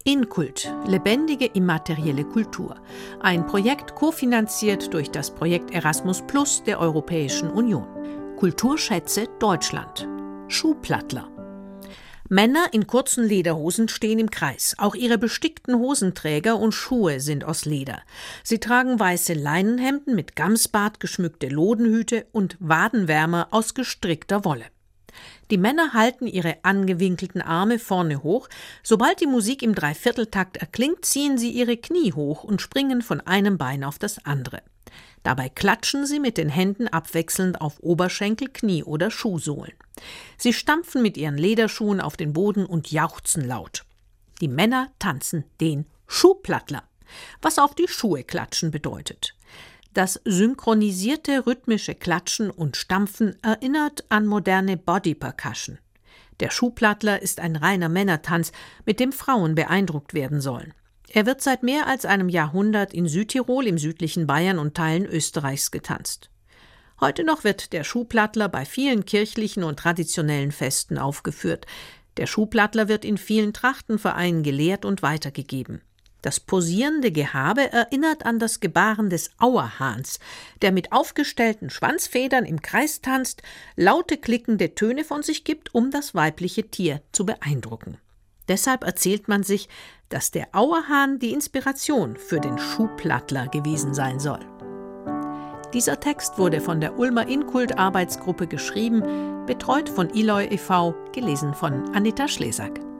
Inkult – lebendige immaterielle Kultur. Ein Projekt kofinanziert durch das Projekt Erasmus+ der Europäischen Union. Kulturschätze Deutschland. Schuhplattler. Männer in kurzen Lederhosen stehen im Kreis. Auch ihre bestickten Hosenträger und Schuhe sind aus Leder. Sie tragen weiße Leinenhemden mit Gamsbart, geschmückte Lodenhüte und Wadenwärmer aus gestrickter Wolle. Die Männer halten ihre angewinkelten Arme vorne hoch. Sobald die Musik im Dreivierteltakt erklingt, ziehen sie ihre Knie hoch und springen von einem Bein auf das andere. Dabei klatschen sie mit den Händen abwechselnd auf Oberschenkel, Knie oder Schuhsohlen. Sie stampfen mit ihren Lederschuhen auf den Boden und jauchzen laut. Die Männer tanzen den Schuhplattler, was auf die Schuhe klatschen bedeutet. Das synchronisierte rhythmische Klatschen und Stampfen erinnert an moderne Body Percussion. Der Schuhplattler ist ein reiner Männertanz, mit dem Frauen beeindruckt werden sollen. Er wird seit mehr als einem Jahrhundert in Südtirol, im südlichen Bayern und Teilen Österreichs getanzt. Heute noch wird der Schuhplattler bei vielen kirchlichen und traditionellen Festen aufgeführt. Der Schuhplattler wird in vielen Trachtenvereinen gelehrt und weitergegeben. Das posierende Gehabe erinnert an das Gebaren des Auerhahns, der mit aufgestellten Schwanzfedern im Kreis tanzt, laute klickende Töne von sich gibt, um das weibliche Tier zu beeindrucken. Deshalb erzählt man sich, dass der Auerhahn die Inspiration für den Schuhplattler gewesen sein soll. Dieser Text wurde von der Ulmer Inkult-Arbeitsgruppe geschrieben, betreut von ILOI e.V., gelesen von Anita Schlesack.